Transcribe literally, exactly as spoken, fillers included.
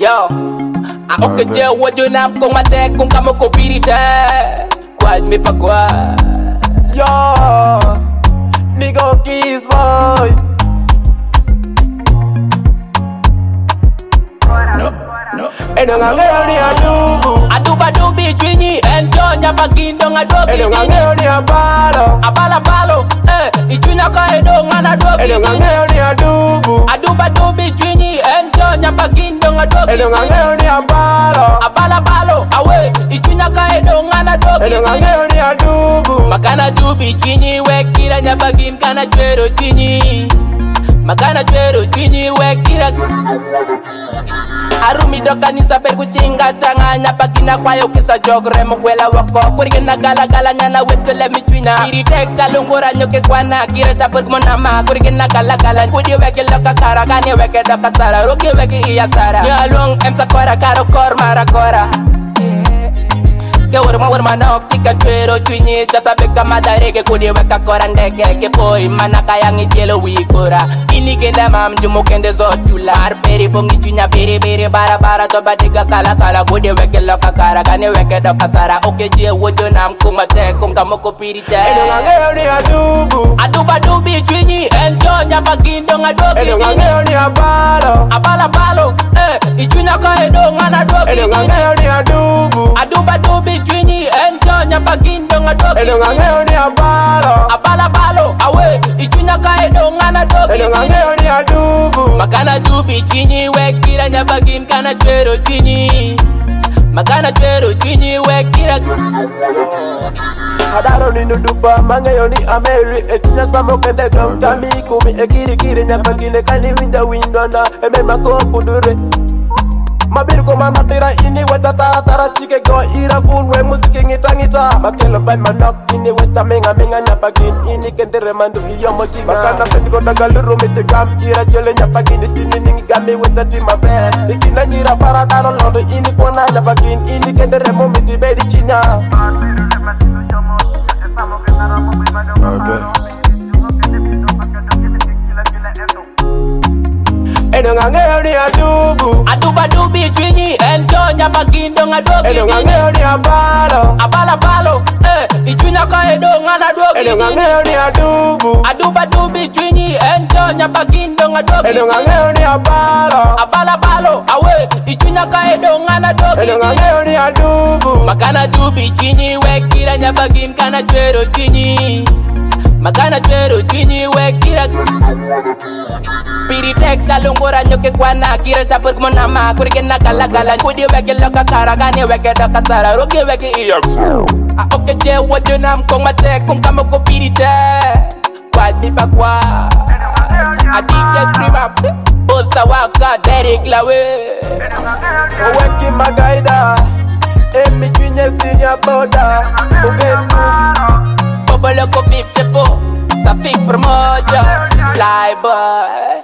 Yo, a oke je wojo nam kong mate kong kamo ko pirite. Kwad me pa kwa. Yo, Nigo Keys boy. No, no. Eno ngangeo ni adubu. Aduba dubi chwinyi enjo nyapagindo ngadogi. Eno ngangeo ni abalo. Abala balo, eh, ichunya ka edo ngana dogi. Eno ngangeo ni adubu. Aduba dubi chwinyi enjo nyapagindo ngadogi. Eno ngangeo ni abalo. Abala balo, awe, ichunya ka edo ngana dogi. Eno ngangeo ni adubu. Makana dubi chwinyi wekira nyapagin kana chwero chwinyi. Makana chwero chwinyi wekira. Arumi do kanisa per kuchinga tanga nyapagina kwayo kisa jogre mkwela wako kurigena gala gala nyana wetele michwina irite kalungura nyoke kwana kireta per kumonama kurigena gala gala kudi weke loka kara kani weke doka sara roki weke iya sara nyalung emsa kora karo kor mara kora ke warma warma na optika chwero chwinyi chasa beka madarege kudi weka kora ndege ke poi mana kayangi dielo wikora ini kenda mam jumo kende zotula arperi bongi chwinya bere bere bara bara toba diga kala kala kudi weke loka kara kani weke doka sara oke je wojo nam kumate kunga moko pirite Eno ngangeo ni adubu. aduba dubi chwinyi ento nyapagindo ngadogi Eno ngangeo ni abalo. abala balo eh ichunya ka edo ngana dogi Eno ngangeo ni adubu. aduba dubi chwinyi ento nyapagindo ngadogi Eno ngangeo ni abalo. abala balo awe ichunya ka edo ngana dogi Eno ngangeo ni adubu. makana dubi chwinyi wekira nyapagin kana chwero chwinyi makana chwero chwinyi wekira Adaro ni nudupa mangeyo ni ameri etinya samo kende dong tami kumi ekiri kiri nyapagine kani winda winda na eme mako kudure Mabir ko mama tira ini weta tara tara chike go ira fun we musiki ngita ngita makelo ban manok ini weta menga menga nyapagin ini kendere mandu iyo mochi makana pendi ko dagaluru mite gam ira jole nyapagin dini ningi gami weta ti mabe ikina nyira para daro lodo ini kona nyapagin ini kendere mo miti bedi chinya Eno ngangeo ni adubu. aduba dubi chwinyi ento nyapagindo ngadogi Eno ngangeo ni abalo. abala balo eh ichunya ka edo ngana dogi Eno ngangeo ni adubu. aduba dubi chwinyi ento nyapagindo ngadogi Eno ngangeo ni abalo. abala balo awe ichunya ka edo ngana dogi Eno ngangeo ni adubu. makana dubi chwinyi wekira nyapagin kana chwero chwinyi makana chwero chwinyi wekira pirite kalungura nyoke kwana kireta per kumonama kurigena gala gala kudi weke loka kara kani weke doka sara roki weke iya a oke je wojo nam kong mate kong kamo ko pirite kwad mi pa kwa a D J Cribap Bosa waka Derek Lawe Oweki magaida. Emi chwinye sinya boda. Ugenu. Bobolo ko fifty-four Safik Promotion Fly boy